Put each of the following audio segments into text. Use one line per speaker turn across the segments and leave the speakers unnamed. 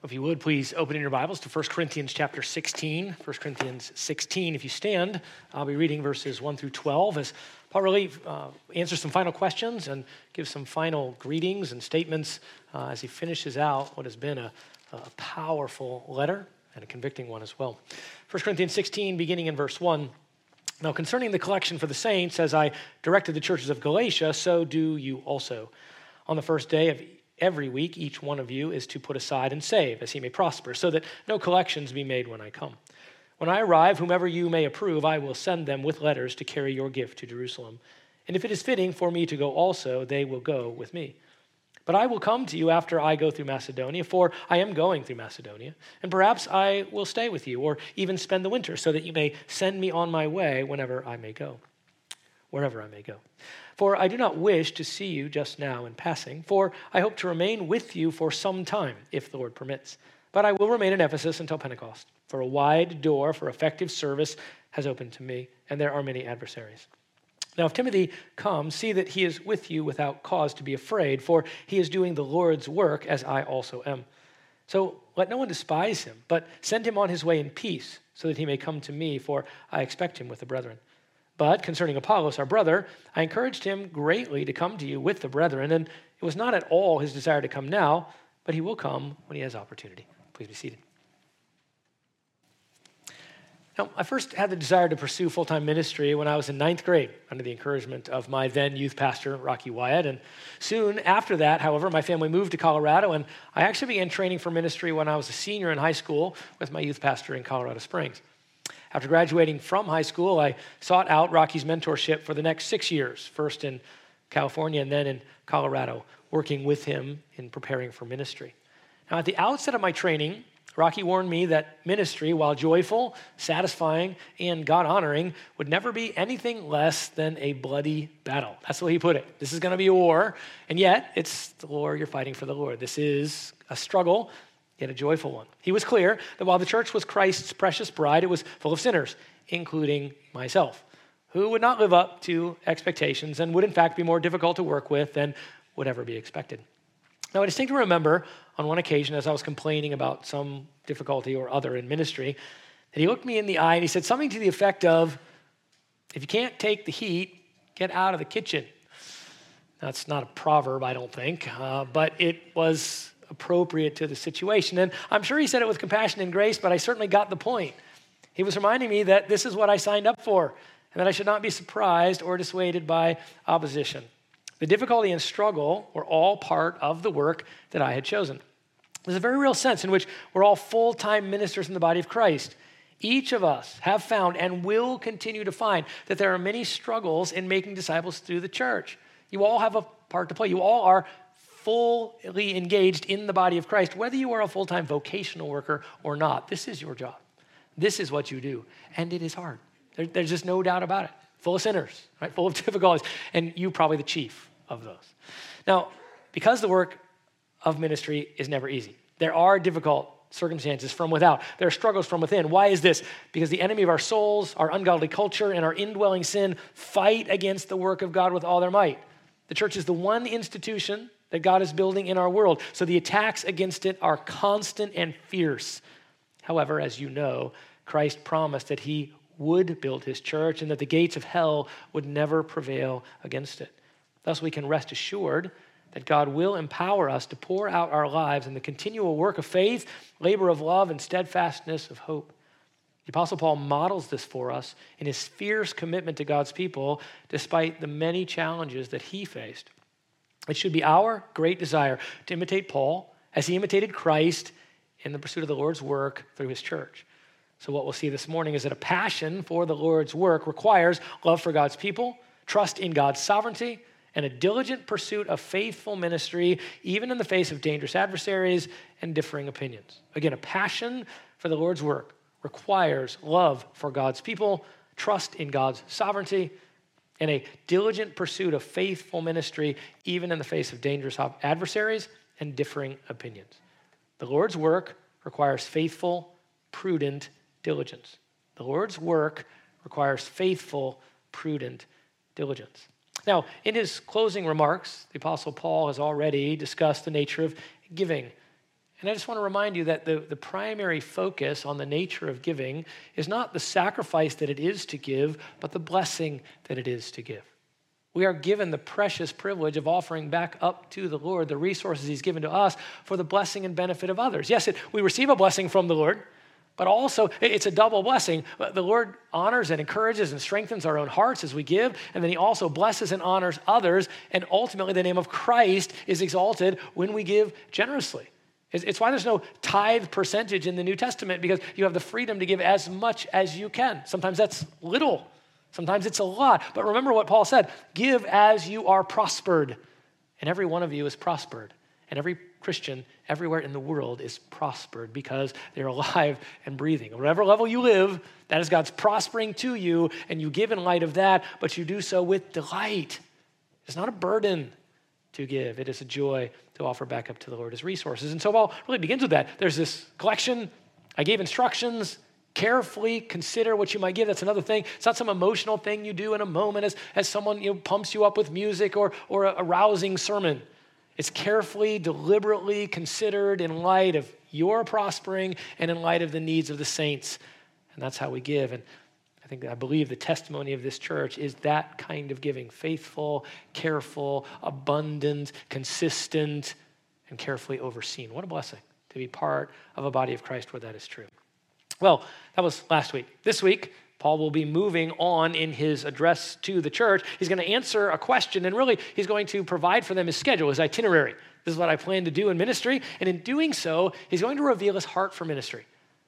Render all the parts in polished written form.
If you would, please open in your Bibles to 1 Corinthians chapter 16. 1 Corinthians 16. If you stand, I'll be reading verses 1 through 12 as Paul really answers some final questions and gives some final greetings and statements as he finishes out what has been a powerful letter and a convicting one as well. 1 Corinthians 16, beginning in verse 1. Now, concerning the collection for the saints, as I directed the churches of Galatia, so do you also. On the first day of every week, each one of you is to put aside and save, as he may prosper, so that no collections be made when I come. When I arrive, whomever you may approve, I will send them with letters to carry your gift to Jerusalem. And if it is fitting for me to go also, they will go with me. But I will come to you after I go through Macedonia, for I am going through Macedonia. And perhaps I will stay with you, or even spend the winter, so that you may send me on my way wherever I may go. For I do not wish to see you just now in passing, for I hope to remain with you for some time, if the Lord permits. But I will remain in Ephesus until Pentecost, for a wide door for effective service has opened to me, and there are many adversaries. Now, if Timothy comes, see that he is with you without cause to be afraid, for he is doing the Lord's work, as I also am. So let no one despise him, but send him on his way in peace, so that he may come to me, for I expect him with the brethren. But concerning Apollos, our brother, I encouraged him greatly to come to you with the brethren, and it was not at all his desire to come now, but he will come when he has opportunity. Please be seated. Now, I first had the desire to pursue full-time ministry when I was in 9th grade under the encouragement of my then youth pastor, Rocky Wyatt. And soon after that, however, my family moved to Colorado, and I actually began training for ministry when I was a senior in high school with my youth pastor in Colorado Springs. After graduating from high school, I sought out Rocky's mentorship for the next 6 years, first in California and then in Colorado, working with him in preparing for ministry. Now, at the outset of my training, Rocky warned me that ministry, while joyful, satisfying, and God-honoring, would never be anything less than a bloody battle. That's the way he put it. This is going to be a war, and yet it's the war you're fighting for the Lord. This is a struggle, yet a joyful one. He was clear that while the church was Christ's precious bride, it was full of sinners, including myself, who would not live up to expectations and would in fact be more difficult to work with than would ever be expected. Now, I distinctly remember on one occasion as I was complaining about some difficulty or other in ministry, that he looked me in the eye and he said something to the effect of, if you can't take the heat, get out of the kitchen. That's not a proverb, I don't think, but it was appropriate to the situation. And I'm sure he said it with compassion and grace, but I certainly got the point. He was reminding me that this is what I signed up for, and that I should not be surprised or dissuaded by opposition. The difficulty and struggle were all part of the work that I had chosen. There's a very real sense in which we're all full-time ministers in the body of Christ. Each of us have found and will continue to find that there are many struggles in making disciples through the church. You all have a part to play. You all are fully engaged in the body of Christ, whether you are a full-time vocational worker or not. This is your job. This is what you do. And it is hard. There's just no doubt about it. Full of sinners, right? Full of difficulties. And you probably the chief of those. Now, because the work of ministry is never easy, there are difficult circumstances from without. There are struggles from within. Why is this? Because the enemy of our souls, our ungodly culture, and our indwelling sin fight against the work of God with all their might. The church is the one institution that God is building in our world, so the attacks against it are constant and fierce. However, as you know, Christ promised that he would build his church and that the gates of hell would never prevail against it. Thus, we can rest assured that God will empower us to pour out our lives in the continual work of faith, labor of love, and steadfastness of hope. The Apostle Paul models this for us in his fierce commitment to God's people, despite the many challenges that he faced. It should be our great desire to imitate Paul as he imitated Christ in the pursuit of the Lord's work through his church. So what we'll see this morning is that a passion for the Lord's work requires love for God's people, trust in God's sovereignty, and a diligent pursuit of faithful ministry, even in the face of dangerous adversaries and differing opinions. Again, a passion for the Lord's work requires love for God's people, trust in God's sovereignty, and a diligent pursuit of faithful ministry, even in the face of dangerous adversaries and differing opinions. The Lord's work requires faithful, prudent diligence. The Lord's work requires faithful, prudent diligence. Now, in his closing remarks, the Apostle Paul has already discussed the nature of giving And I just want to remind you that the primary focus on the nature of giving is not the sacrifice that it is to give, but the blessing that it is to give. We are given the precious privilege of offering back up to the Lord the resources he's given to us for the blessing and benefit of others. Yes, we receive a blessing from the Lord, but also it's a double blessing. The Lord honors and encourages and strengthens our own hearts as we give, and then he also blesses and honors others, and ultimately the name of Christ is exalted when we give generously. It's why there's no tithe percentage in the New Testament, because you have the freedom to give as much as you can. Sometimes that's little. Sometimes it's a lot. But remember what Paul said, give as you are prospered. And every one of you is prospered. And every Christian everywhere in the world is prospered because they're alive and breathing. Whatever level you live, that is God's prospering to you, and you give in light of that, but you do so with delight. It's not a burden to give. It is a joy to offer back up to the Lord as resources. And so Paul really begins with that. There's this collection. I gave instructions. Carefully consider what you might give. That's another thing. It's not some emotional thing you do in a moment as someone pumps you up with music or a rousing sermon. It's carefully, deliberately considered in light of your prospering and in light of the needs of the saints. And that's how we give. And I believe the testimony of this church is that kind of giving. Faithful, careful, abundant, consistent, and carefully overseen. What a blessing to be part of a body of Christ where that is true. Well, that was last week. This week, Paul will be moving on in his address to the church. He's going to answer a question, and really, he's going to provide for them his schedule, his itinerary. This is what I plan to do in ministry, and in doing so, he's going to reveal his heart for ministry.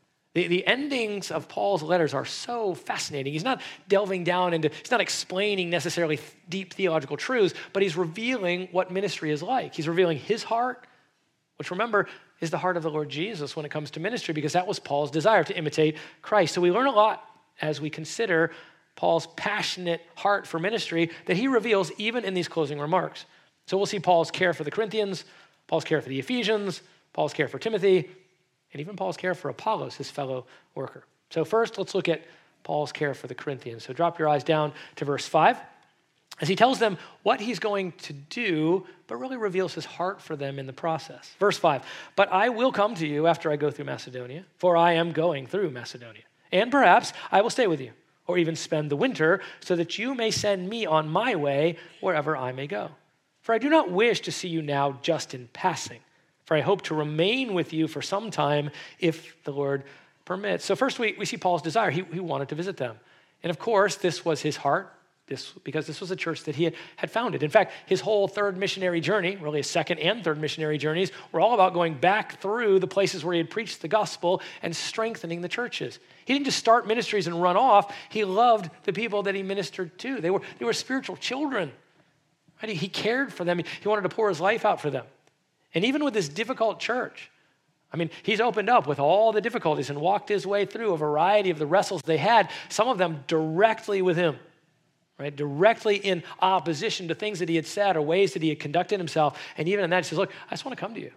The endings of Paul's letters are so fascinating. He's not delving down into, he's not explaining necessarily deep theological truths, but he's revealing what ministry is like. He's revealing his heart, which remember, is the heart of the Lord Jesus when it comes to ministry, because that was Paul's desire, to imitate Christ. So we learn a lot as we consider Paul's passionate heart for ministry that he reveals even in these closing remarks. So we'll see Paul's care for the Corinthians, Paul's care for the Ephesians, Paul's care for Timothy, and even Paul's care for Apollos, his fellow worker. So first, let's look at Paul's care for the Corinthians. So drop your eyes down to verse 5. As he tells them what he's going to do, but really reveals his heart for them in the process. Verse 5, but I will come to you after I go through Macedonia, for I am going through Macedonia. And perhaps I will stay with you, or even spend the winter, so that you may send me on my way wherever I may go. For I do not wish to see you now just in passing, for I hope to remain with you for some time if the Lord permits. So first we see Paul's desire. He wanted to visit them. And of course, this was his heart. Because this was a church that he had founded. In fact, his whole third missionary journey, really his second and third missionary journeys, were all about going back through the places where he had preached the gospel and strengthening the churches. He didn't just start ministries and run off. He loved the people that he ministered to. They were spiritual children. Right? He cared for them. He wanted to pour his life out for them. And even with this difficult church, he's opened up with all the difficulties and walked his way through a variety of the wrestles they had, some of them directly with him. Right, directly in opposition to things that he had said or ways that he had conducted himself. And even in that, he says, look, I just want to come to you.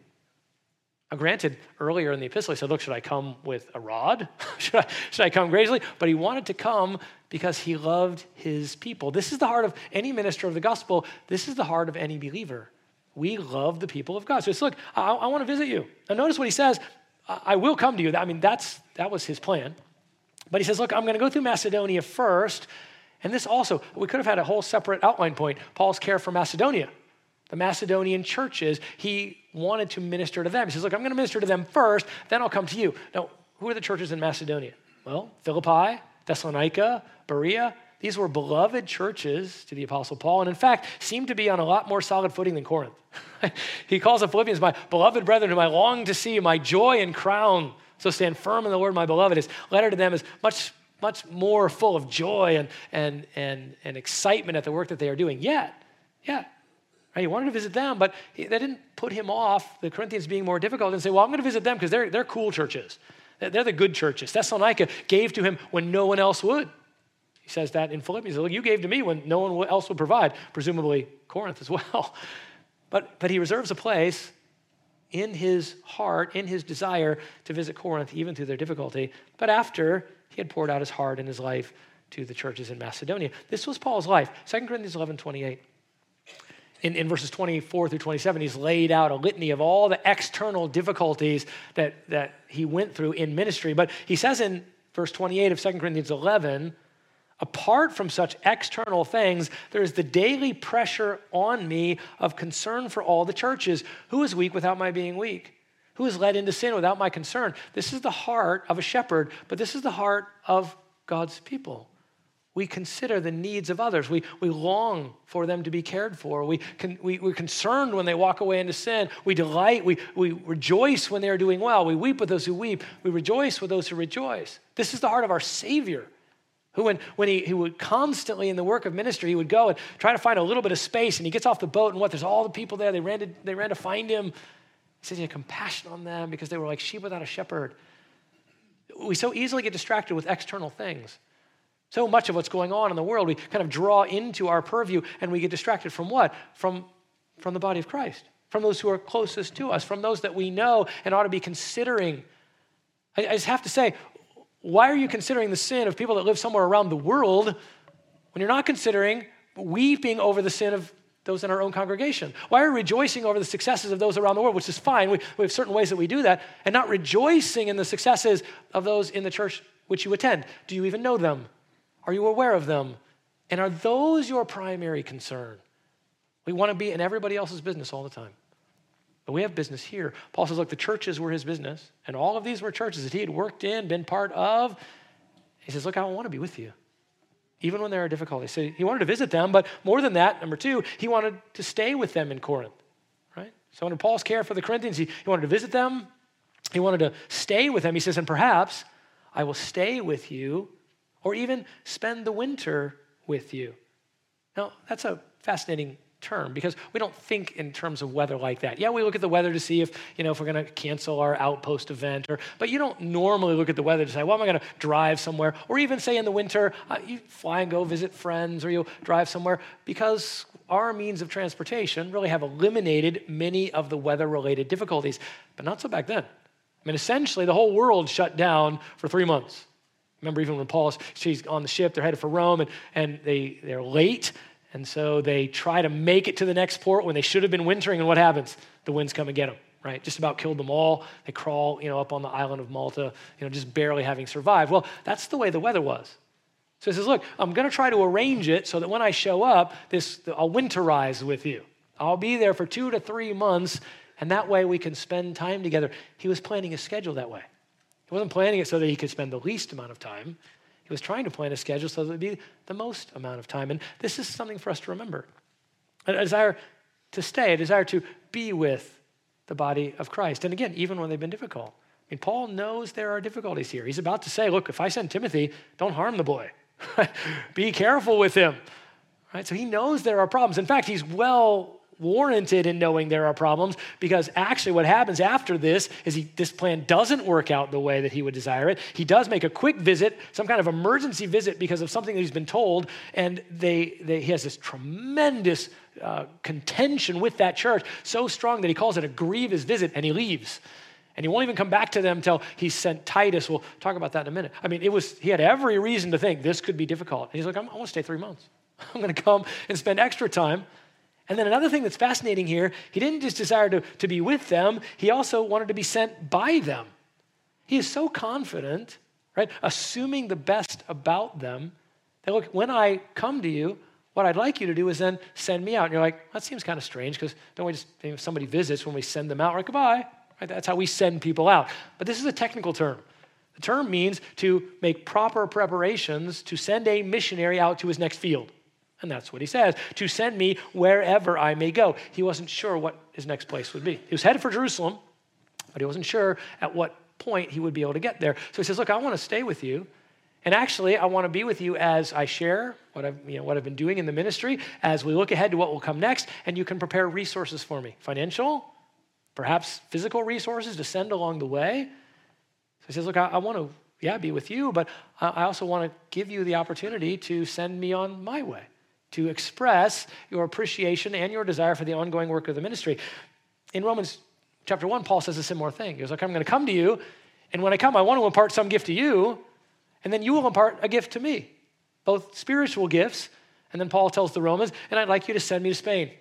Now, granted, earlier in the epistle, he said, look, should I come with a rod? should I come graciously? But he wanted to come because he loved his people. This is the heart of any minister of the gospel. This is the heart of any believer. We love the people of God. So it's, look, I want to visit you. Now, notice what he says, I will come to you. That was his plan. But he says, look, I'm going to go through Macedonia first. And this also, we could have had a whole separate outline point, Paul's care for Macedonia, the Macedonian churches. He wanted to minister to them. He says, look, I'm going to minister to them first, then I'll come to you. Now, who are the churches in Macedonia? Well, Philippi, Thessalonica, Berea. These were beloved churches to the Apostle Paul, and in fact, seemed to be on a lot more solid footing than Corinth. He calls the Philippians, my beloved brethren, whom I long to see, my joy and crown. So stand firm in the Lord, my beloved. His letter to them is much more full of joy and excitement at the work that they are doing. Right, he wanted to visit them, but that didn't put him off the Corinthians being more difficult and say, well, I'm going to visit them because they're cool churches. They're the good churches. Thessalonica gave to him when no one else would. He says that in Philippians. Look, you gave to me when no one else would provide, presumably Corinth as well. But he reserves a place in his heart, in his desire to visit Corinth, even through their difficulty. But after he had poured out his heart and his life to the churches in Macedonia. This was Paul's life. 2 Corinthians 11:28. in verses 24 through 27, he's laid out a litany of all the external difficulties that he went through in ministry. But he says in verse 28 of 2 Corinthians 11, apart from such external things, there is the daily pressure on me of concern for all the churches. Who is weak without my being weak? Who is led into sin without my concern? This is the heart of a shepherd, but this is the heart of God's people. We consider the needs of others. We long for them to be cared for. We're concerned when they walk away into sin. We delight. We rejoice when they are doing well. We weep with those who weep. We rejoice with those who rejoice. This is the heart of our Savior, who when he would constantly in the work of ministry, he would go and try to find a little bit of space, and he gets off the boat, and there's all the people there. They ran to find him. He says he had compassion on them because they were like sheep without a shepherd. We so easily get distracted with external things. So much of what's going on in the world, we kind of draw into our purview, and we get distracted from what? From the body of Christ, from those who are closest to us, from those that we know and ought to be considering. I just have to say, why are you considering the sin of people that live somewhere around the world when you're not considering weeping over the sin of those in our own congregation? Why are you rejoicing over the successes of those around the world, which is fine. We have certain ways that we do that, and not rejoicing in the successes of those in the church which you attend? Do you even know them? Are you aware of them? And are those your primary concern? We want to be in everybody else's business all the time. But we have business here. Paul says, look, the churches were his business, and all of these were churches that he had worked in, been part of. He says, look, I want to be with you, even when there are difficulties. So he wanted to visit them, but more than that, number two, he wanted to stay with them in Corinth, right? So under Paul's care for the Corinthians, he wanted to visit them. He wanted to stay with them. He says, and perhaps I will stay with you or even spend the winter with you. Now, that's a fascinating term because we don't think in terms of weather like that. Yeah, we look at the weather to see if we're going to cancel our outpost event, but you don't normally look at the weather to say, well, am I going to drive somewhere? Or even say in the winter, you fly and go visit friends, or you'll drive somewhere, because our means of transportation really have eliminated many of the weather-related difficulties, but not so back then. I mean, essentially, the whole world shut down for 3 months. Remember, even when she's on the ship, they're headed for Rome, and they're late, and so they try to make it to the next port when they should have been wintering, and what happens? The winds come and get them, right? Just about killed them all. They crawl, up on the island of Malta, just barely having survived. Well, that's the way the weather was. So he says, look, I'm going to try to arrange it so that when I show up, I'll winterize with you. I'll be there for 2 to 3 months, and that way we can spend time together. He was planning his schedule that way. He wasn't planning it so that he could spend the least amount of time. He was trying to plan a schedule so that it would be the most amount of time. And this is something for us to remember. A desire to stay, a desire to be with the body of Christ. And again, even when they've been difficult. I mean, Paul knows there are difficulties here. He's about to say, look, if I send Timothy, don't harm the boy. Be careful with him. Right? So he knows there are problems. In fact, he's well warranted in knowing there are problems, because actually what happens after this is this plan doesn't work out the way that he would desire it. He does make a quick visit, some kind of emergency visit because of something that he's been told, and he has this tremendous contention with that church, so strong that he calls it a grievous visit, and he leaves. And he won't even come back to them until he sent Titus. We'll talk about that in a minute. I mean, he had every reason to think this could be difficult. And he's like, I want to stay 3 months. I'm going to come and spend extra time. And then another thing that's fascinating here, he didn't just desire to be with them, he also wanted to be sent by them. He is so confident, right, assuming the best about them, that look, when I come to you, what I'd like you to do is then send me out. And you're like, that seems kind of strange, because don't we just, if somebody visits, when we send them out, we're like, goodbye. Right? That's how we send people out. But this is a technical term. The term means to make proper preparations to send a missionary out to his next field. And that's what he says, to send me wherever I may go. He wasn't sure what his next place would be. He was headed for Jerusalem, but he wasn't sure at what point he would be able to get there. So he says, look, I want to stay with you. And actually, I want to be with you as I share what I've been doing in the ministry, as we look ahead to what will come next, and you can prepare resources for me, financial, perhaps physical resources to send along the way. So he says, look, I want to, be with you, but I also want to give you the opportunity to send me on my way, to express your appreciation and your desire for the ongoing work of the ministry. In Romans chapter 1, Paul says a similar thing. He goes, look, I'm going to come to you, and when I come, I want to impart some gift to you, and then you will impart a gift to me, both spiritual gifts, and then Paul tells the Romans, and I'd like you to send me to Spain.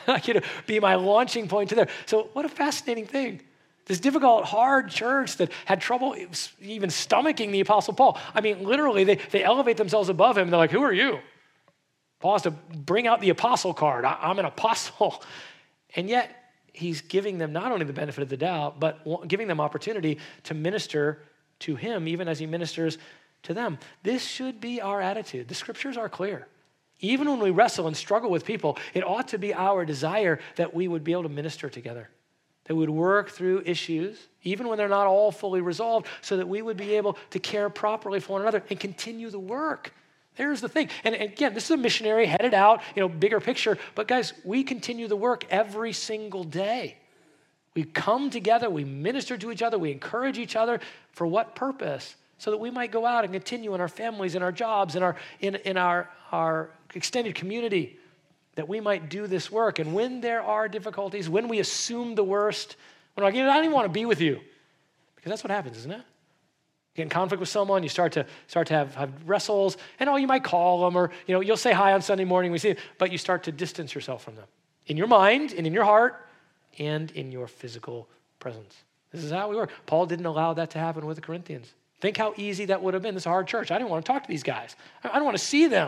like you to be my launching point to there. So what a fascinating thing. This difficult, hard church that had trouble even stomaching the Apostle Paul. I mean, literally, they elevate themselves above him. They're like, who are you? Paul has to bring out the apostle card. I'm an apostle. And yet, he's giving them not only the benefit of the doubt, but giving them opportunity to minister to him, even as he ministers to them. This should be our attitude. The scriptures are clear. Even when we wrestle and struggle with people, it ought to be our desire that we would be able to minister together, that we would work through issues, even when they're not all fully resolved, so that we would be able to care properly for one another and continue the work. There's the thing. And again, this is a missionary headed out, bigger picture. But guys, we continue the work every single day. We come together, we minister to each other, we encourage each other. For what purpose? So that we might go out and continue in our families, in our jobs, in our extended community, that we might do this work. And when there are difficulties, when we assume the worst, when we're like, I don't even want to be with you. Because that's what happens, isn't it? You get in conflict with someone, you start to have wrestles, and you might call them, or you'll say hi on Sunday morning, we see it, but you start to distance yourself from them. In your mind, and in your heart, and in your physical presence. This is how we work. Paul didn't allow that to happen with the Corinthians. Think how easy that would have been. This is a hard church. I didn't want to talk to these guys. I don't want to see them.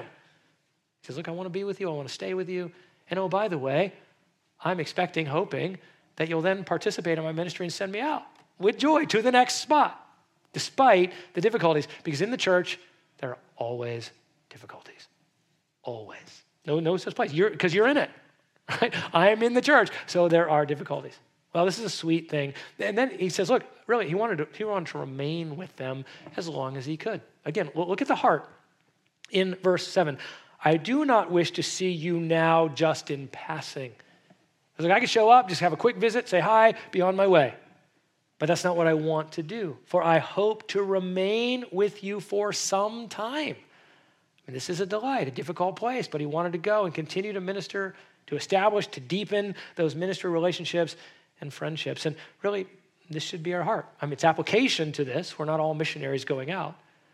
He says, look, I want to be with you. I want to stay with you. And by the way, I'm expecting, hoping that you'll then participate in my ministry and send me out with joy to the next spot, despite the difficulties. Because in the church, there are always difficulties. Always. No such place. Because you're in it. Right? I am in the church, so there are difficulties. Well, this is a sweet thing. And then he says, look, really, he wanted to remain with them as long as he could. Again, look at the heart in verse 7. I do not wish to see you now just in passing. I was like, I could show up, just have a quick visit, say hi, be on my way. But that's not what I want to do. For I hope to remain with you for some time. And this is a delight, a difficult place, but he wanted to go and continue to minister, to establish, to deepen those ministry relationships and friendships. And really, this should be our heart. It's application to this. We're not all missionaries going out.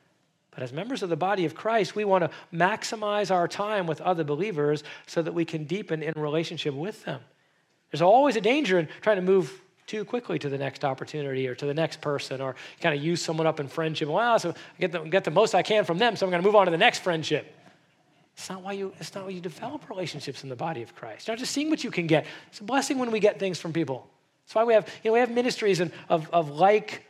But as members of the body of Christ, we want to maximize our time with other believers so that we can deepen in relationship with them. There's always a danger in trying to move too quickly to the next opportunity or to the next person, or kind of use someone up in friendship. Well, so I get the most I can from them, so I'm going to move on to the next friendship. It's not why you develop relationships in the body of Christ. You're not just seeing what you can get. It's a blessing when we get things from people. That's why we have ministries of like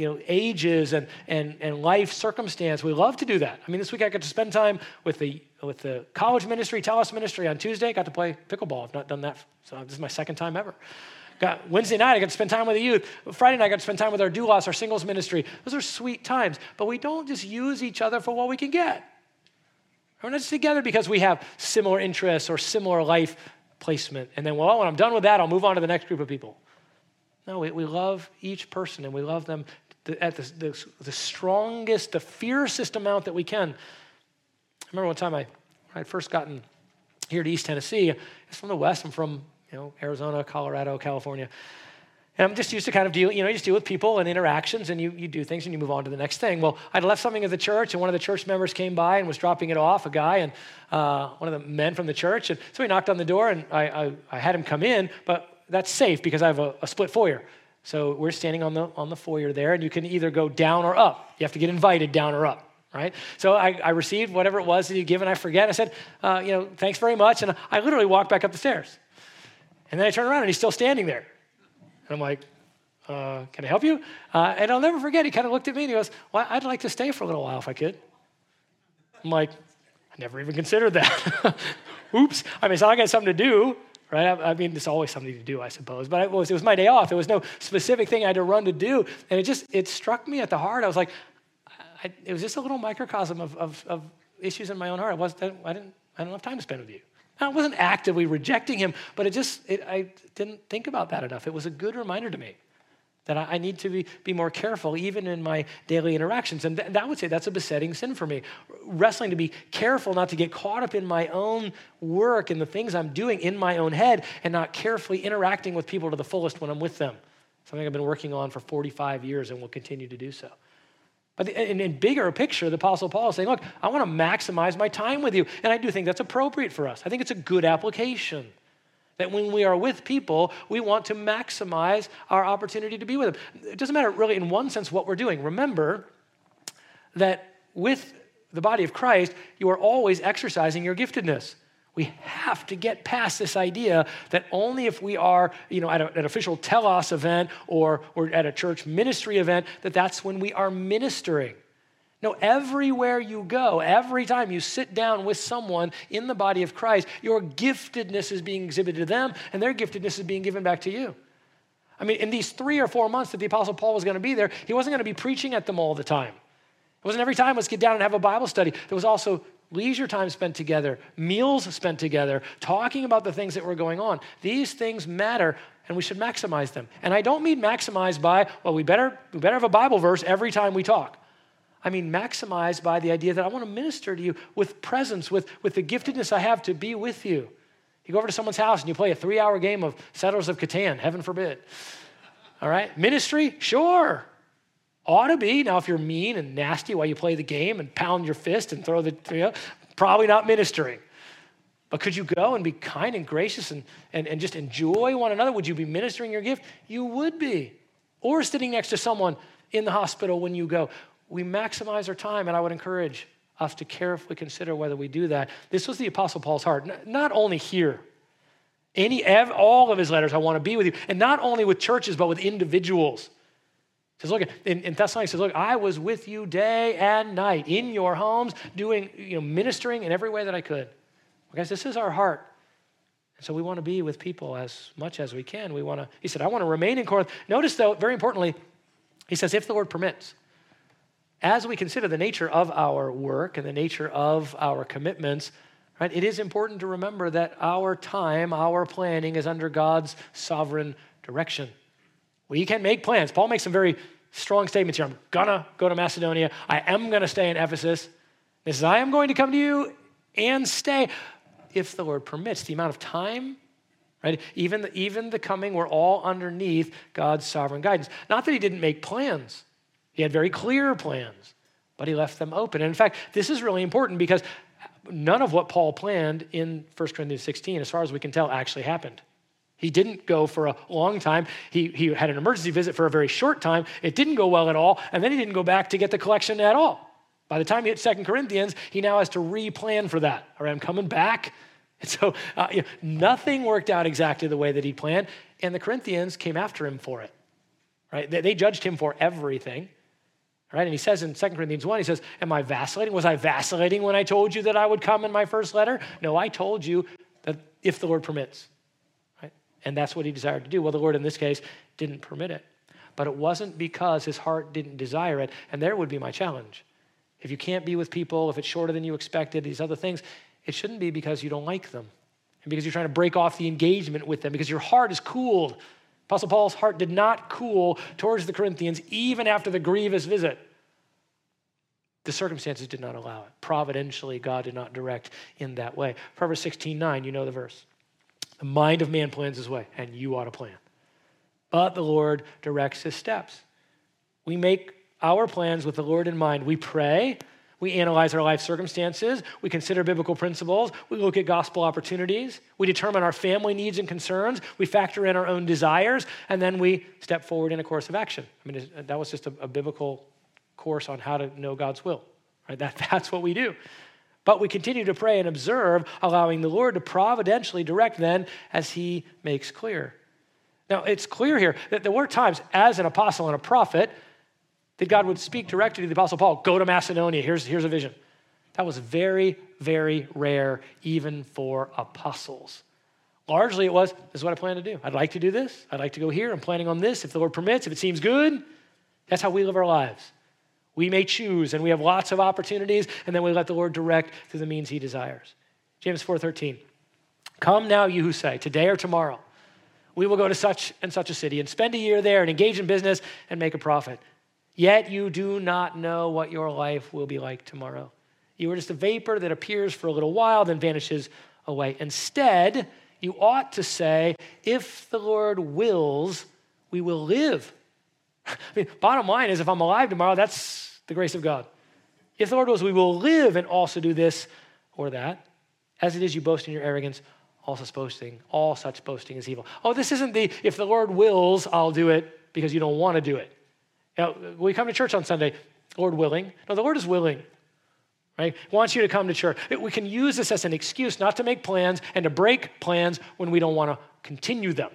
ages and life circumstance. We love to do that. This week I got to spend time with the college ministry, Talos ministry on Tuesday. Got to play pickleball. I've not done that, so this is my second time ever. Wednesday night, I got to spend time with the youth. Friday night, I got to spend time with our doulos, our singles ministry. Those are sweet times. But we don't just use each other for what we can get. We're not just together because we have similar interests or similar life placement. And then, when I'm done with that, I'll move on to the next group of people. No, we love each person, and we love them at the strongest, the fiercest amount that we can. I remember one time I had first gotten here to East Tennessee. It's from the West. I'm from Arizona, Colorado, California. And I'm just used to kind of deal with people and interactions, and you do things and you move on to the next thing. Well, I'd left something at the church, and one of the church members came by and was dropping it off, a guy, and one of the men from the church. And so he knocked on the door, and I had him come in, but that's safe because I have a split foyer. So we're standing on the foyer there, and you can either go down or up. You have to get invited down or up, right? So I received whatever it was that he'd given. I forget. I said, thanks very much. And I literally walked back up the stairs. And then I turned around, and he's still standing there. And I'm like, can I help you? And I'll never forget, he kind of looked at me and he goes, well, I'd like to stay for a little while if I could. I'm like, I never even considered that. Oops. It's not like I had something to do, right? There's always something to do, I suppose. But it was my day off. There was no specific thing I had to run to do. And it struck me at the heart. I was like, it was just a little microcosm of issues in my own heart. I didn't have time to spend with you. I wasn't actively rejecting him, but I didn't think about that enough. It was a good reminder to me that I need to be more careful even in my daily interactions. And I would say that's a besetting sin for me. Wrestling to be careful not to get caught up in my own work and the things I'm doing in my own head and not carefully interacting with people to the fullest when I'm with them. Something I've been working on for 45 years and will continue to do so. But in bigger picture, the Apostle Paul is saying, look, I want to maximize my time with you. And I do think that's appropriate for us. I think it's a good application. That when we are with people, we want to maximize our opportunity to be with them. It doesn't matter really in one sense what we're doing. Remember that with the body of Christ, you are always exercising your giftedness. We have to get past this idea that only if we are, at an official telos event or at a church ministry event, that's when we are ministering. No, everywhere you go, every time you sit down with someone in the body of Christ, your giftedness is being exhibited to them, and their giftedness is being given back to you. I mean, in these 3 or 4 months that the Apostle Paul was going to be there, he wasn't going to be preaching at them all the time. It wasn't every time, let's get down and have a Bible study. There was also leisure time spent together, meals spent together, talking about the things that were going on. These things matter, and we should maximize them. And I don't mean maximize by, well, we better have a Bible verse every time we talk. I mean maximize by the idea that I want to minister to you with presence, with the giftedness I have to be with you. You go over to someone's house and you play a 3-hour game of Settlers of Catan, heaven forbid. All right, ministry, sure. Ought to be. Now, if you're mean and nasty while you play the game and pound your fist and throw probably not ministering. But could you go and be kind and gracious and just enjoy one another? Would you be ministering your gift? You would be. Or sitting next to someone in the hospital when you go. We maximize our time, and I would encourage us to carefully consider whether we do that. This was the Apostle Paul's heart, not only here. All of his letters, I want to be with you. And not only with churches, but with individuals. He says, look, in Thessalonians, he says, look, I was with you day and night in your homes, doing, ministering in every way that I could. Guys, this is our heart. And so we want to be with people as much as we can. He said, I want to remain in Corinth. Notice, though, very importantly, he says, if the Lord permits. As we consider the nature of our work and the nature of our commitments, right, it is important to remember that our time, our planning is under God's sovereign direction. We can make plans. Paul makes some very strong statements here. I'm going to go to Macedonia. I am going to stay in Ephesus. He says, I am going to come to you and stay if the Lord permits. The amount of time, right, even the coming, we're all underneath God's sovereign guidance. Not that he didn't make plans. He had very clear plans, but he left them open. And in fact, this is really important because none of what Paul planned in 1 Corinthians 16, as far as we can tell, actually happened. He didn't go for a long time. He had an emergency visit for a very short time. It didn't go well at all, and then he didn't go back to get the collection at all. By the time he hit 2 Corinthians, he now has to replan for that. All right, I'm coming back. And so nothing worked out exactly the way that he planned, and the Corinthians came after him for it. Right? They judged him for everything. Right? And he says in 2 Corinthians 1, he says, am I vacillating? Was I vacillating when I told you that I would come in my first letter? No, I told you that if the Lord permits. Right? And that's what he desired to do. Well, the Lord in this case didn't permit it. But it wasn't because his heart didn't desire it. And there would be my challenge. If you can't be with people, if it's shorter than you expected, these other things, it shouldn't be because you don't like them. And because you're trying to break off the engagement with them, because your heart is cooled. Apostle Paul's heart did not cool towards the Corinthians even after the grievous visit. The circumstances did not allow it. Providentially, God did not direct in that way. Proverbs 16:9, you know the verse. The mind of man plans his way, and you ought to plan. But the Lord directs his steps. We make our plans with the Lord in mind. We pray. We analyze our life circumstances. We consider biblical principles. We look at gospel opportunities. We determine our family needs and concerns. We factor in our own desires, and then we step forward in a course of action. I mean, that was just a biblical course on how to know God's will. Right? That's what we do. But we continue to pray and observe, allowing the Lord to providentially direct then as he makes clear. Now, it's clear here that there were times as an apostle and a prophet that God would speak directly to the Apostle Paul, go to Macedonia, here's a vision. That was very, very rare, even for apostles. Largely it was, this is what I plan to do. I'd like to do this. I'd like to go here. I'm planning on this. If the Lord permits, if it seems good, that's how we live our lives. We may choose, and we have lots of opportunities, and then we let the Lord direct through the means he desires. James 4:13, come now, you who say, today or tomorrow, we will go to such and such a city and spend a year there and engage in business and make a profit. Yet you do not know what your life will be like tomorrow. You are just a vapor that appears for a little while, then vanishes away. Instead, you ought to say, if the Lord wills, we will live. I mean, bottom line is, if I'm alive tomorrow, that's the grace of God. If the Lord wills, we will live and also do this or that. As it is, you boast in your arrogance. all such boasting is evil. Oh, this isn't if the Lord wills, I'll do it because you don't want to do it. You know, we come to church on Sunday, Lord willing. No, the Lord is willing, right? He wants you to come to church. We can use this as an excuse not to make plans and to break plans when we don't want to continue them.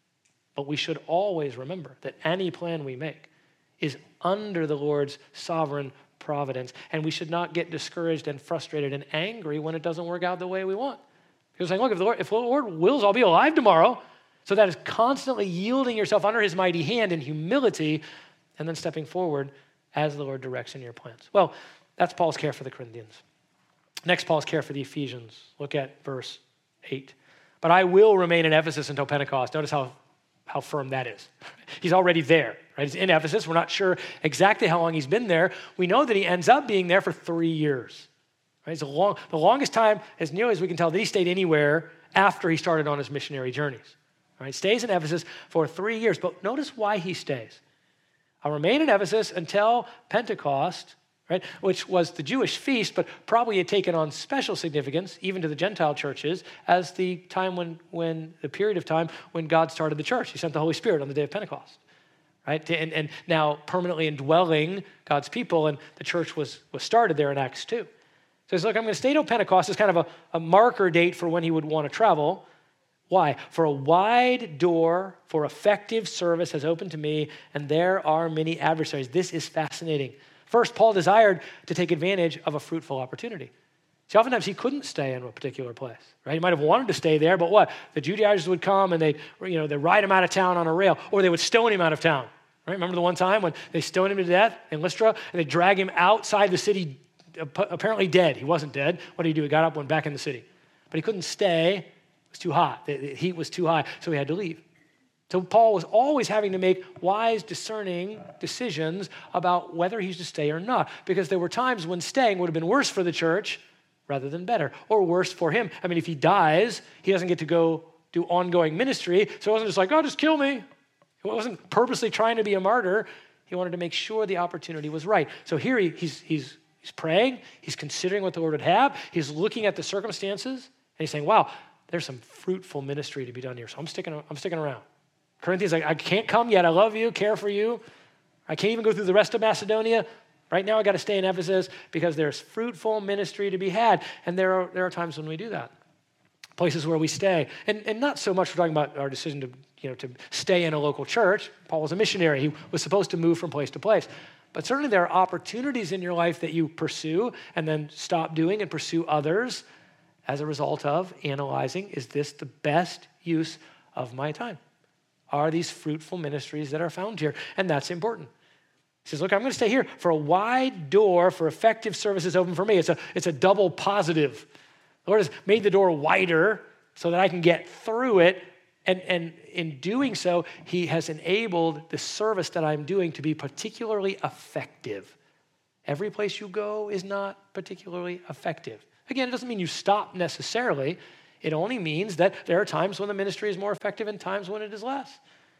But we should always remember that any plan we make is under the Lord's sovereign providence, and we should not get discouraged and frustrated and angry when it doesn't work out the way we want. Because saying, look, if the Lord wills, I'll be alive tomorrow. So that is constantly yielding yourself under his mighty hand in humility and then stepping forward as the Lord directs in your plans. Well, that's Paul's care for the Corinthians. Next, Paul's care for the Ephesians. Look at verse 8. But I will remain in Ephesus until Pentecost. Notice how firm that is. He's already there, right? He's in Ephesus. We're not sure exactly how long he's been there. We know that he ends up being there for 3 years. Right? It's the longest time, as nearly as we can tell, that he stayed anywhere after he started on his missionary journeys. Right? Stays in Ephesus for 3 years. But notice why he stays. I'll remain in Ephesus until Pentecost, right, which was the Jewish feast, but probably had taken on special significance, even to the Gentile churches, as the time when the period of time when God started the church. He sent the Holy Spirit on the day of Pentecost, right? And now permanently indwelling God's people, and the church was started there in Acts 2. So he's like, I'm going to stay till Pentecost. It's kind of a marker date for when he would want to travel. Why? For a wide door for effective service has opened to me, and there are many adversaries. This is fascinating. First, Paul desired to take advantage of a fruitful opportunity. See, oftentimes he couldn't stay in a particular place, right? He might have wanted to stay there, but what? The Judaizers would come and they'd ride him out of town on a rail, or they would stone him out of town, right? Remember the one time when they stoned him to death in Lystra, and they drag him outside the city, apparently dead. He wasn't dead. What did he do? He got up, went back in the city. But he couldn't stay. It was too hot. The heat was too high, so he had to leave. So Paul was always having to make wise, discerning decisions about whether he's to stay or not, because there were times when staying would have been worse for the church rather than better, or worse for him. I mean, if he dies, he doesn't get to go do ongoing ministry, so it wasn't just like, oh, just kill me. He wasn't purposely trying to be a martyr. He wanted to make sure the opportunity was right. So here he's praying, he's considering what the Lord would have, he's looking at the circumstances, and he's saying, wow, there's some fruitful ministry to be done here, so I'm sticking around. Corinthians, I can't come yet. I love you, care for you. I can't even go through the rest of Macedonia. Right now I got to stay in Ephesus because there's fruitful ministry to be had. And there are times when we do that. Places where we stay. And not so much we're talking about our decision to stay in a local church. Paul was a missionary. He was supposed to move from place to place. But certainly there are opportunities in your life that you pursue and then stop doing and pursue others as a result of analyzing, is this the best use of my time? Are these fruitful ministries that are found here? And that's important. He says, look, I'm going to stay here for a wide door for effective services open for me. It's a double positive. The Lord has made the door wider so that I can get through it. And in doing so, he has enabled the service that I'm doing to be particularly effective. Every place you go is not particularly effective. Again, it doesn't mean you stop necessarily. It only means that there are times when the ministry is more effective and times when it is less.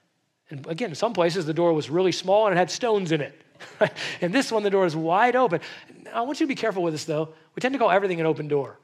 And again, in some places the door was really small and it had stones in it. And this one, the door is wide open. I want you to be careful with this, though. We tend to call everything an open door.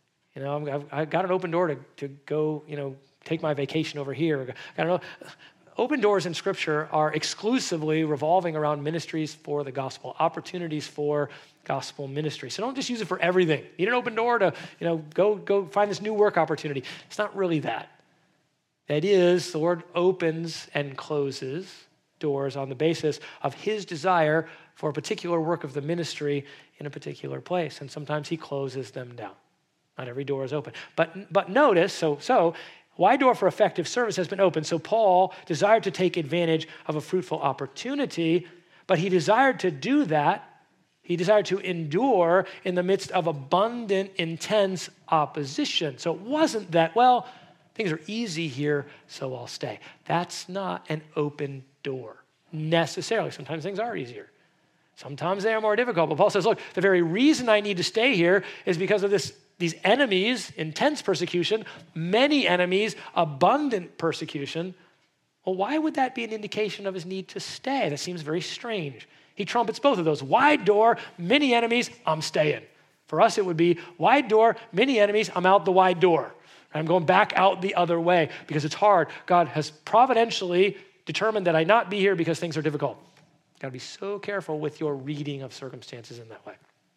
I've got an open door to go, take my vacation over here. I don't know. Open doors in Scripture are exclusively revolving around ministries for the gospel, opportunities for gospel ministry. So don't just use it for everything. Need an open door to, go find this new work opportunity. It's not really that. That is, the Lord opens and closes doors on the basis of his desire for a particular work of the ministry in a particular place. And sometimes he closes them down. Not every door is open. But notice, so wide door for effective service has been opened. So Paul desired to take advantage of a fruitful opportunity, but he desired to do that. He desired to endure in the midst of abundant, intense opposition. So it wasn't that, well, things are easy here, so I'll stay. That's not an open door necessarily. Sometimes things are easier. Sometimes they are more difficult. But Paul says, look, the very reason I need to stay here is because of these enemies, intense persecution, many enemies, abundant persecution. Well, why would that be an indication of his need to stay? That seems very strange. He trumpets both of those. Wide door, many enemies, I'm staying. For us, it would be wide door, many enemies, I'm out the wide door. I'm going back out the other way because it's hard. God has providentially determined that I not be here because things are difficult. Got to be so careful with your reading of circumstances in that way.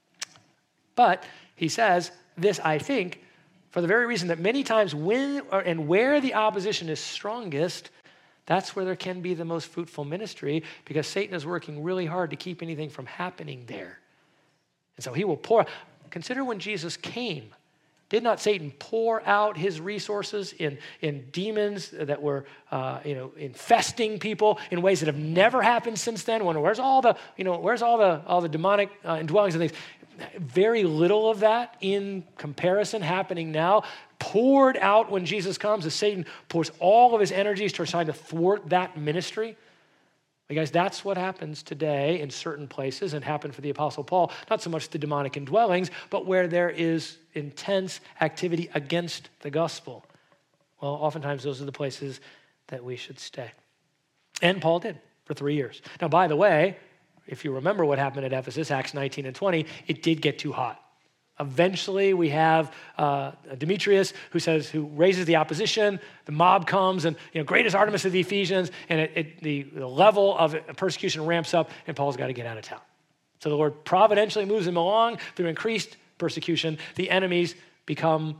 But he says, this I think, for the very reason that many times when and where the opposition is strongest, that's where there can be the most fruitful ministry, because Satan is working really hard to keep anything from happening there. And so he will pour. Consider when Jesus came. Did not Satan pour out his resources in demons that were infesting people in ways that have never happened since then? Where's all the demonic indwellings and things? Very little of that in comparison happening now. Poured out when Jesus comes as Satan pours all of his energies to try to thwart that ministry. But guys, that's what happens today in certain places and happened for the Apostle Paul. Not so much the demonic indwellings, but where there is intense activity against the gospel. Well, oftentimes those are the places that we should stay. And Paul did for 3 years. Now, by the way, if you remember what happened at Ephesus, Acts 19 and 20, it did get too hot. Eventually, we have Demetrius who raises the opposition. The mob comes and, great is Artemis of the Ephesians, and the level of persecution ramps up, and Paul's got to get out of town. So the Lord providentially moves him along through increased persecution. The enemies become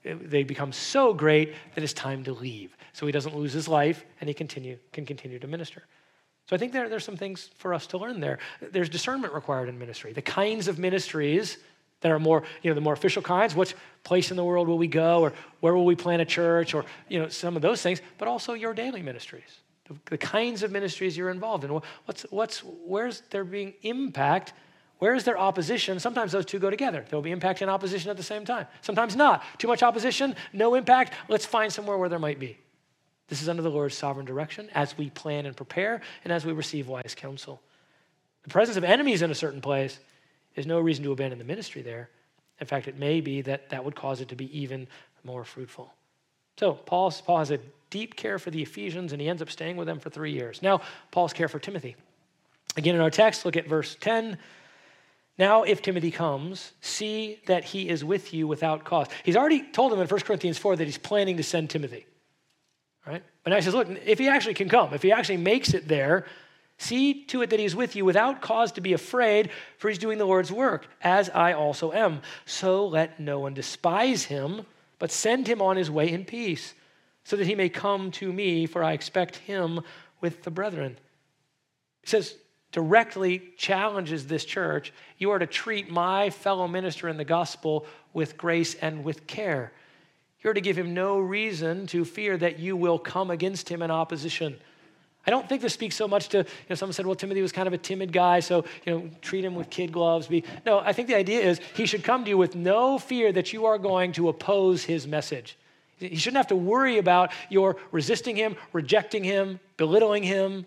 so great that it's time to leave. So he doesn't lose his life, and he can continue to minister. So I think there's some things for us to learn there. There's discernment required in ministry. The kinds of ministries that are more, the more official kinds. Which place in the world will we go, or where will we plant a church, or some of those things. But also your daily ministries, the kinds of ministries you're involved in. Where's there being impact? Where is there opposition? Sometimes those two go together. There will be impact and opposition at the same time. Sometimes not. Too much opposition, no impact. Let's find somewhere where there might be. This is under the Lord's sovereign direction as we plan and prepare and as we receive wise counsel. The presence of enemies in a certain place is no reason to abandon the ministry there. In fact, it may be that would cause it to be even more fruitful. So Paul has a deep care for the Ephesians, and he ends up staying with them for 3 years. Now, Paul's care for Timothy. Again, in our text, look at verse 10. Now, if Timothy comes, see that he is with you without cause. He's already told them in 1 Corinthians 4 that he's planning to send Timothy. Right? But now he says, look, if he actually can come, if he actually makes it there, see to it that he's with you without cause to be afraid, for he's doing the Lord's work, as I also am. So let no one despise him, but send him on his way in peace, so that he may come to me, for I expect him with the brethren. He says, directly challenges this church. You are to treat my fellow minister in the gospel with grace and with care. You're to give him no reason to fear that you will come against him in opposition. I don't think this speaks so much to, someone said, well, Timothy was kind of a timid guy, so, treat him with kid gloves. No, I think the idea is he should come to you with no fear that you are going to oppose his message. He shouldn't have to worry about your resisting him, rejecting him, belittling him.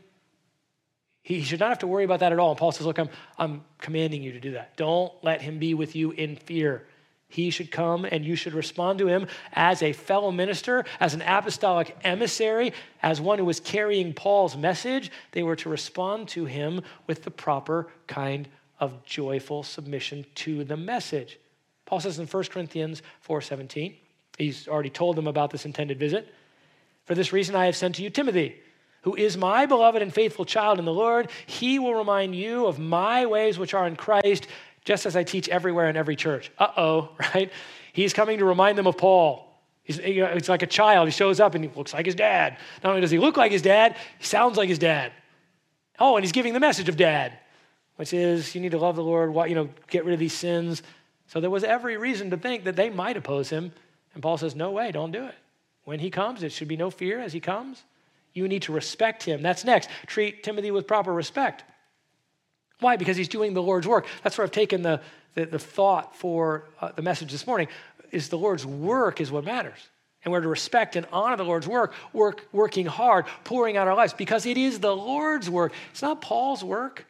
He should not have to worry about that at all. And Paul says, look, I'm commanding you to do that. Don't let him be with you in fear. He should come and you should respond to him as a fellow minister, as an apostolic emissary, as one who was carrying Paul's message. They were to respond to him with the proper kind of joyful submission to the message. Paul says in 1 Corinthians 4:17, he's already told them about this intended visit. For this reason I have sent to you Timothy, who is my beloved and faithful child in the Lord. He will remind you of my ways which are in Christ, just as I teach everywhere in every church. Right? He's coming to remind them of Paul. It's like a child. He shows up and he looks like his dad. Not only does he look like his dad, he sounds like his dad. Oh, and he's giving the message of dad, which is you need to love the Lord, get rid of these sins. So there was every reason to think that they might oppose him. And Paul says, no way, don't do it. When he comes, there should be no fear as he comes. You need to respect him. That's next. Treat Timothy with proper respect. Why? Because he's doing the Lord's work. That's where I've taken the thought for the message this morning, is the Lord's work is what matters. And we're to respect and honor the Lord's working hard, pouring out our lives, because it is the Lord's work. It's not Paul's work.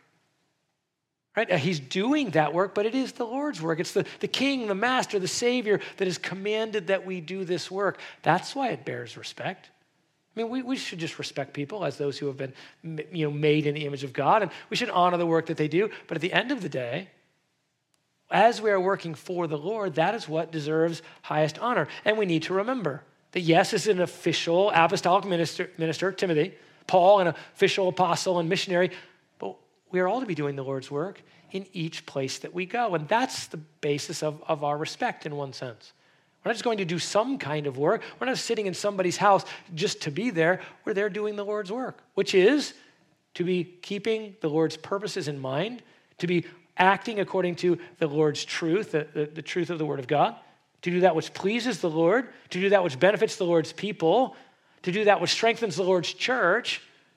Right? He's doing that work, but it is the Lord's work. It's the King, the Master, the Savior that has commanded that we do this work. That's why it bears respect. I mean, we should just respect people as those who have been, made in the image of God, and we should honor the work that they do. But at the end of the day, As we are working for the Lord, that is what deserves highest honor. And we need to remember that yes, as an official apostolic minister, Timothy, Paul, an official apostle and missionary, but we are all to be doing the Lord's work in each place that we go. And that's the basis of our respect in one sense. We're not just going to do some kind of work. We're not sitting in somebody's house just to be there. We're there doing the Lord's work, which is to be keeping the Lord's purposes in mind, to be acting according to the Lord's truth, the truth of the Word of God, to do that which pleases the Lord, to do that which benefits the Lord's people, to do that which strengthens the Lord's church,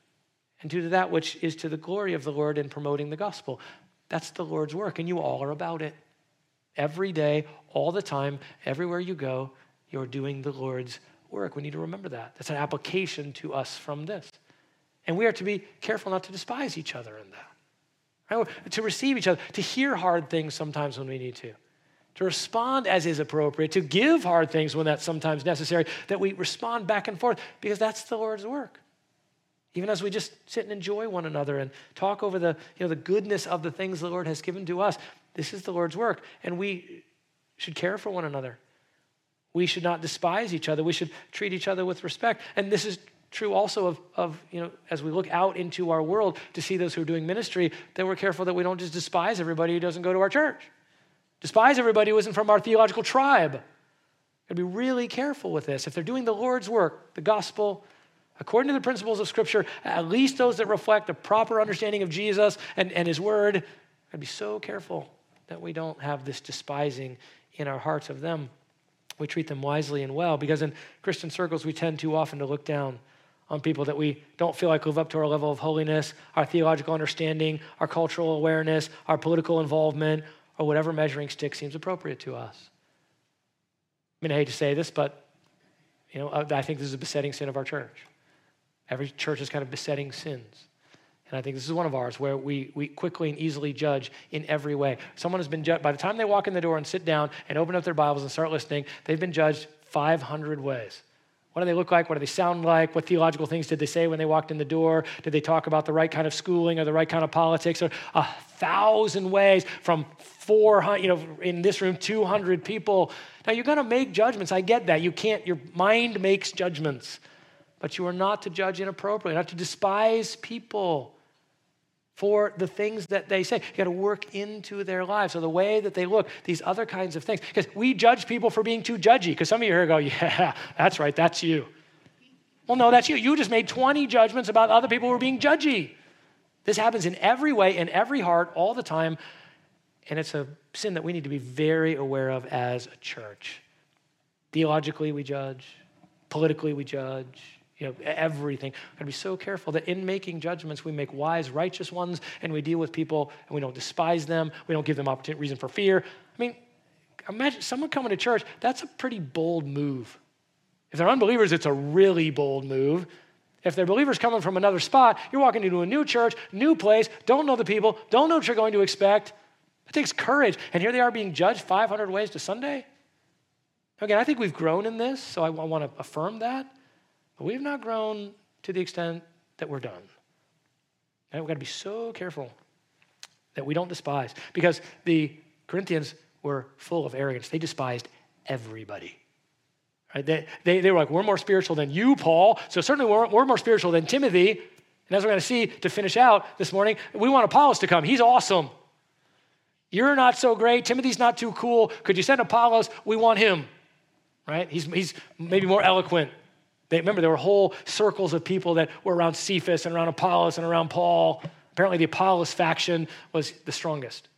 and to do that which is to the glory of the Lord in promoting the gospel. That's the Lord's work, and you all are about it. Every day, all the time, everywhere you go, you're doing the Lord's work. We need to remember that. That's an application to us from this. And we are to be careful not to despise each other in that. Right? To receive each other, to hear hard things sometimes when we need to respond as is appropriate, to give hard things when that's sometimes necessary, that we respond back and forth because that's the Lord's work. Even as we just sit and enjoy one another and talk over the goodness of the things the Lord has given to us, this is the Lord's work, and we should care for one another. We should not despise each other. We should treat each other with respect. And this is true also of as we look out into our world to see those who are doing ministry, that we're careful that we don't just despise everybody who doesn't go to our church. Despise everybody who isn't from our theological tribe. We've got to be really careful with this. If they're doing the Lord's work, the gospel, according to the principles of Scripture, at least those that reflect a proper understanding of Jesus and His Word, we've got to be so careful that we don't have this despising in our hearts of them. We treat them wisely and well, because in Christian circles, we tend too often to look down on people that we don't feel like live up to our level of holiness, our theological understanding, our cultural awareness, our political involvement, or whatever measuring stick seems appropriate to us. I hate to say this, but I think this is a besetting sin of our church. Every church has kind of besetting sins. And I think this is one of ours where we quickly and easily judge in every way. Someone has been judged. By the time they walk in the door and sit down and open up their Bibles and start listening, they've been judged 500 ways. What do they look like? What do they sound like? What theological things did they say when they walked in the door? Did they talk about the right kind of schooling or the right kind of politics? Or 1,000 ways from 400, in this room, 200 people. Now, you're going to make judgments. I get that. You can't, your mind makes judgments. But you are not to judge inappropriately, not to despise people for the things that they say. You got to work into their lives. So the way that they look, these other kinds of things. Because we judge people for being too judgy. Because some of you here go, yeah, that's right, that's you. Well, no, that's you. You just made 20 judgments about other people who are being judgy. This happens in every way, in every heart, all the time. And it's a sin that we need to be very aware of as a church. Theologically, we judge. Politically, we judge. Everything. We've got to be so careful that in making judgments, we make wise, righteous ones, and we deal with people, and we don't despise them. We don't give them reason for fear. Imagine someone coming to church. That's a pretty bold move. If they're unbelievers, it's a really bold move. If they're believers coming from another spot, you're walking into a new church, new place, don't know the people, don't know what you're going to expect. It takes courage. And here they are being judged 500 ways to Sunday. Again, I think we've grown in this, so I want to affirm that. But we have not grown to the extent that we're done. And we've got to be so careful that we don't despise. Because the Corinthians were full of arrogance. They despised everybody. Right? They were like, we're more spiritual than you, Paul. So certainly we're more spiritual than Timothy. And as we're going to see to finish out this morning, we want Apollos to come. He's awesome. You're not so great. Timothy's not too cool. Could you send Apollos? We want him. Right? He's maybe more eloquent. Remember, there were whole circles of people that were around Cephas and around Apollos and around Paul. Apparently, the Apollos faction was the strongest.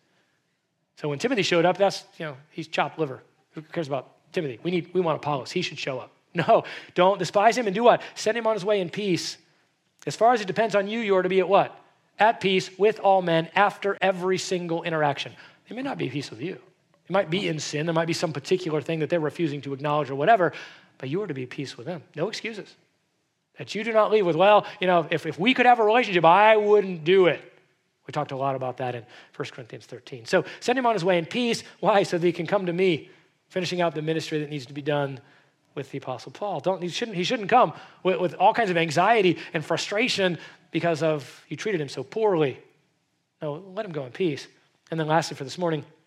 So when Timothy showed up, he's chopped liver. Who cares about Timothy? We want Apollos. He should show up. No, don't despise him and do what? Send him on his way in peace. As far as it depends on you, you are to be at what? At peace with all men after every single interaction. They may not be at peace with you. They might be in sin. There might be some particular thing that they're refusing to acknowledge or whatever. But you are to be at peace with them. No excuses. That you do not leave with, if we could have a relationship, I wouldn't do it. We talked a lot about that in 1 Corinthians 13. So send him on his way in peace. Why? So that he can come to me, finishing out the ministry that needs to be done with the Apostle Paul. He shouldn't come with all kinds of anxiety and frustration because you treated him so poorly. No, let him go in peace. And then lastly for this morning,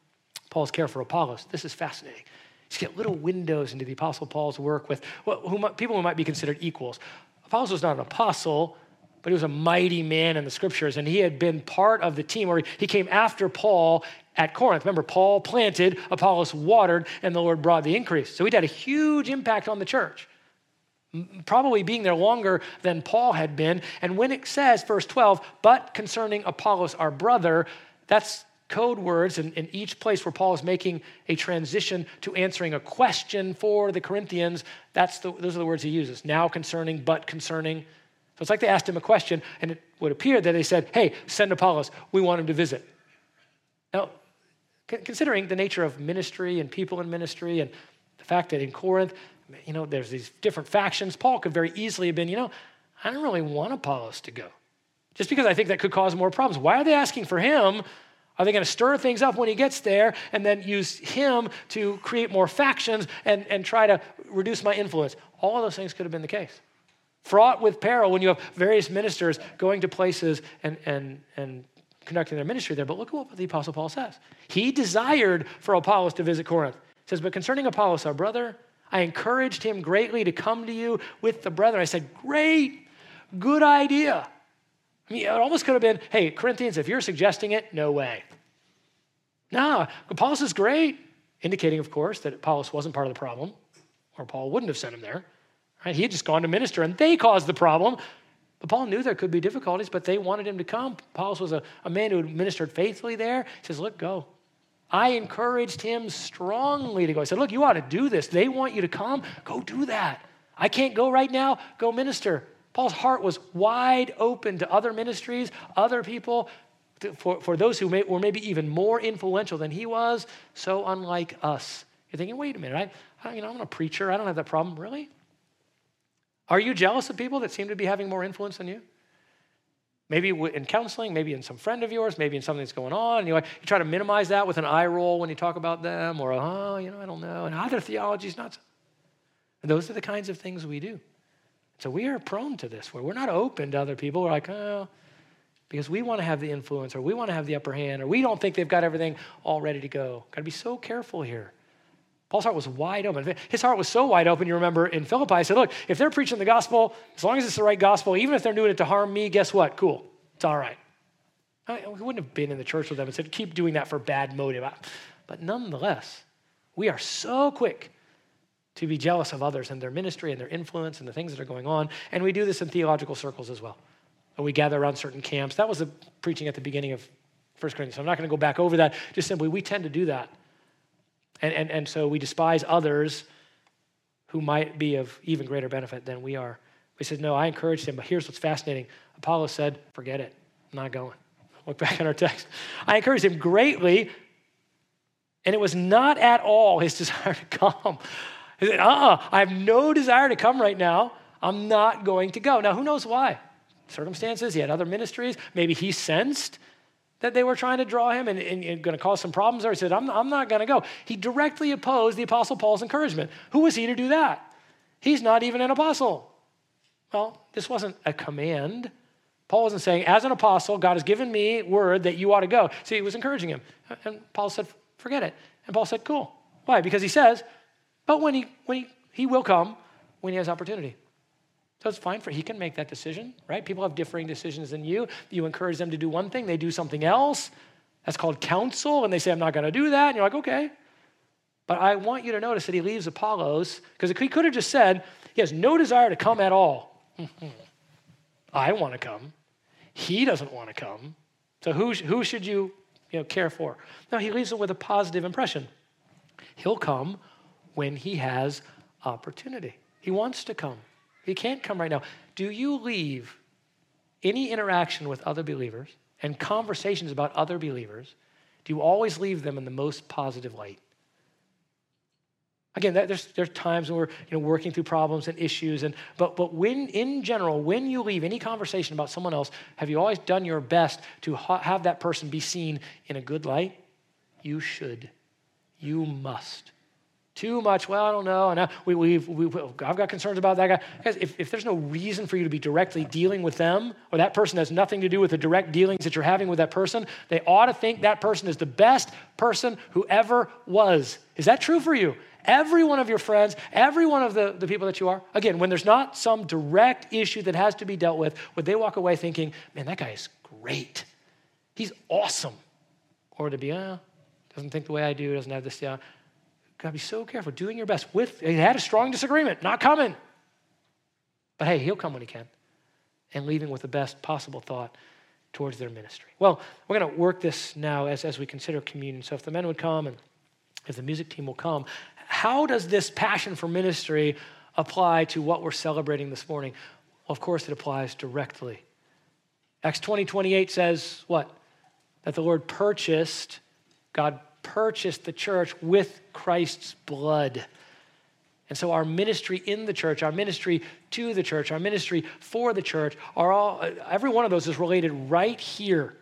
Paul's care for Apollos. This is fascinating. You get little windows into the Apostle Paul's work with people who might be considered equals. Apollos was not an apostle, but he was a mighty man in the scriptures, and he had been part of the team, or he came after Paul at Corinth. Remember, Paul planted, Apollos watered, and the Lord brought the increase. So he'd had a huge impact on the church, probably being there longer than Paul had been. And when it says, verse 12, but concerning Apollos, our brother, that's code words in each place where Paul is making a transition to answering a question for the Corinthians. Those are the words he uses. Now concerning, but concerning. So it's like they asked him a question, and it would appear that they said, hey, send Apollos. We want him to visit. Now, considering the nature of ministry and people in ministry and the fact that in Corinth, there's these different factions, Paul could very easily have been, I don't really want Apollos to go. Just because I think that could cause more problems. Why are they asking for him? Are they going to stir things up when he gets there and then use him to create more factions and try to reduce my influence? All of those things could have been the case. Fraught with peril when you have various ministers going to places and conducting their ministry there. But look at what the Apostle Paul says. He desired for Apollos to visit Corinth. He says, but concerning Apollos, our brother, I encouraged him greatly to come to you with the brethren. I said, great, good idea. It almost could have been, hey, Corinthians, if you're suggesting it, no way. No, Apollos is great, indicating, of course, that Apollos wasn't part of the problem, or Paul wouldn't have sent him there. Right? He had just gone to minister, and they caused the problem. But Paul knew there could be difficulties, but they wanted him to come. Apollos was a man who had ministered faithfully there. He says, look, go. I encouraged him strongly to go. I said, look, you ought to do this. They want you to come. Go do that. I can't go right now. Go minister. Paul's heart was wide open to other ministries, other people, for those who were maybe even more influential than he was, so unlike us. You're thinking, wait a minute, I'm a preacher. I don't have that problem. Really? Are you jealous of people that seem to be having more influence than you? Maybe in counseling, maybe in some friend of yours, maybe in something that's going on. You try to minimize that with an eye roll when you talk about them, or, I don't know, and their theology's not so. And those are the kinds of things we do. So we are prone to this, where we're not open to other people. We're like, because we want to have the influence, or we want to have the upper hand, or we don't think they've got everything all ready to go. Got to be so careful here. Paul's heart was wide open. His heart was so wide open, you remember in Philippi, I said, look, if they're preaching the gospel, as long as it's the right gospel, even if they're doing it to harm me, guess what? Cool. It's all right. We wouldn't have been in the church with them and said, keep doing that for bad motive. But nonetheless, we are so quick to be jealous of others and their ministry and their influence and the things that are going on. And we do this in theological circles as well. And we gather around certain camps. That was the preaching at the beginning of 1 Corinthians. So I'm not going to go back over that. Just simply, we tend to do that. And so we despise others who might be of even greater benefit than we are. He says, no, I encouraged him, but here's what's fascinating. Apollos said, forget it. I'm not going. Look back at our text. I encouraged him greatly, and it was not at all his desire to come. He said, I have no desire to come right now. I'm not going to go. Now, who knows why? Circumstances, he had other ministries. Maybe he sensed that they were trying to draw him and going to cause some problems there. He said, I'm not going to go. He directly opposed the Apostle Paul's encouragement. Who was he to do that? He's not even an apostle. Well, this wasn't a command. Paul wasn't saying, as an apostle, God has given me word that you ought to go. See, he was encouraging him. And Paul said, forget it. And Paul said, cool. Why? Because he says, but when he will come when he has opportunity. So it's fine he can make that decision, right? People have differing decisions than you. You encourage them to do one thing, they do something else. That's called counsel, and they say, I'm not going to do that. And you're like, okay. But I want you to notice that he leaves Apollos, because he could have just said, he has no desire to come at all. I want to come. He doesn't want to come. So who should you care for? No, he leaves it with a positive impression. He'll come when he has opportunity. He wants to come. He can't come right now. Do you leave any interaction with other believers and conversations about other believers, do you always leave them in the most positive light? Again, there's times when we're working through problems and issues, but when in general, when you leave any conversation about someone else, have you always done your best to have that person be seen in a good light? You should. You must. Too much, well, I don't know. And I've got concerns about that guy. Guys, if there's no reason for you to be directly dealing with them, or that person has nothing to do with the direct dealings that you're having with that person, they ought to think that person is the best person who ever was. Is that true for you? Every one of your friends, every one of the people that you are, again, when there's not some direct issue that has to be dealt with, would they walk away thinking, man, that guy is great. He's awesome. Or to be, doesn't think the way I do, doesn't have this, Gotta be so careful, doing your best. He had a strong disagreement, not coming. But hey, he'll come when he can. And leaving with the best possible thought towards their ministry. Well, we're gonna work this now as we consider communion. So if the men would come and if the music team will come, how does this passion for ministry apply to what we're celebrating this morning? Well, of course it applies directly. Acts 20:28 says what? That the Lord God purchased the church with Christ's blood. And so our ministry in the church, our ministry to the church, our ministry for the church, every one of those is related right here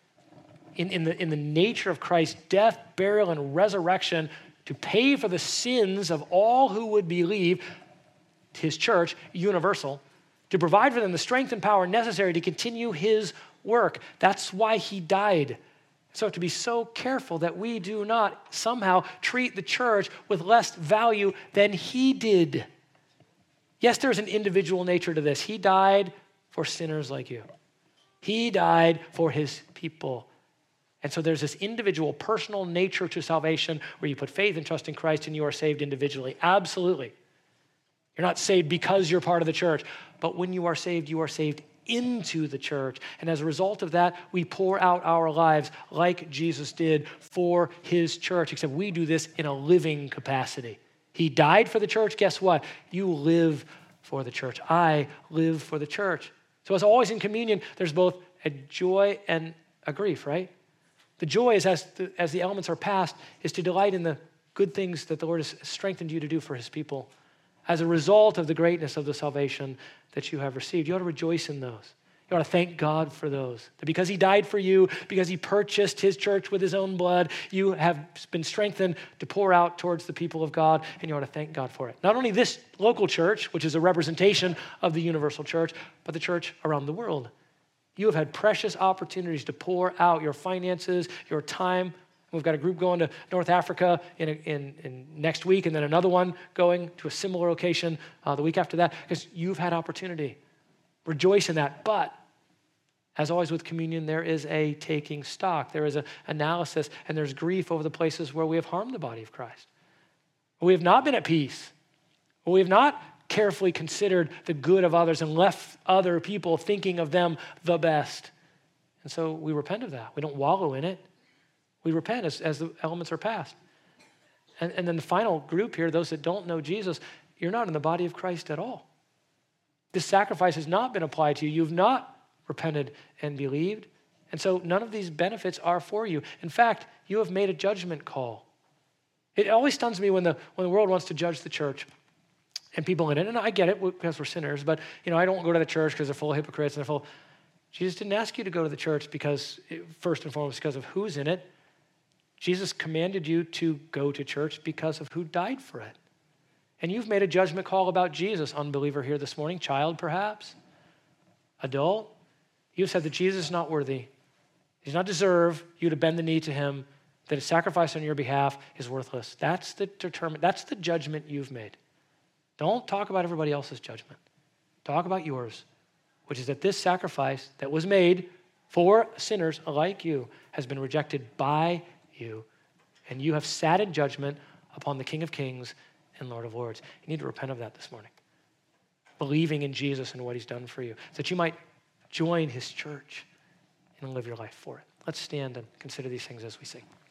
in the nature of Christ's death, burial, and resurrection to pay for the sins of all who would believe, his church, universal, to provide for them the strength and power necessary to continue his work. That's why he died. So to be so careful that we do not somehow treat the church with less value than he did. Yes, there's an individual nature to this. He died for sinners like you. He died for his people. And so there's this individual, personal nature to salvation where you put faith and trust in Christ and you are saved individually. Absolutely. You're not saved because you're part of the church, but when you are saved into the church. And as a result of that, we pour out our lives like Jesus did for his church, except we do this in a living capacity. He died for the church. Guess what? You live for the church. I live for the church. So as always in communion, there's both a joy and a grief, right? The joy is as the elements are passed, is to delight in the good things that the Lord has strengthened you to do for his people. As a result of the greatness of the salvation that you have received. You ought to rejoice in those. You ought to thank God for those. That because he died for you, because he purchased his church with his own blood, you have been strengthened to pour out towards the people of God, and you ought to thank God for it. Not only this local church, which is a representation of the universal church, but the church around the world. You have had precious opportunities to pour out your finances, your time. We've got a group going to North Africa in next week, and then another one going to a similar location the week after that, because you've had opportunity. Rejoice in that. But as always with communion, there is a taking stock. There is an analysis, and there's grief over the places where we have harmed the body of Christ. We have not been at peace. We have not carefully considered the good of others and left other people thinking of them the best. And so we repent of that. We don't wallow in it. We repent as the elements are passed. And then the final group here, those that don't know Jesus, you're not in the body of Christ at all. This sacrifice has not been applied to you. You've not repented and believed. And so none of these benefits are for you. In fact, you have made a judgment call. It always stuns me when the world wants to judge the church and people in it. And I get it because we're sinners, but I don't go to the church because they're full of hypocrites and they're full. Jesus didn't ask you to go to the church first and foremost because of who's in it. Jesus commanded you to go to church because of who died for it. And you've made a judgment call about Jesus, unbeliever here this morning, child perhaps, adult. You've said that Jesus is not worthy. He does not deserve you to bend the knee to him, that his sacrifice on your behalf is worthless. That's the judgment you've made. Don't talk about everybody else's judgment. Talk about yours, which is that this sacrifice that was made for sinners like you has been rejected by you, and you have sat in judgment upon the King of Kings and Lord of Lords. You need to repent of that this morning, believing in Jesus and what he's done for you, so that you might join his church and live your life for it. Let's stand and consider these things as we sing.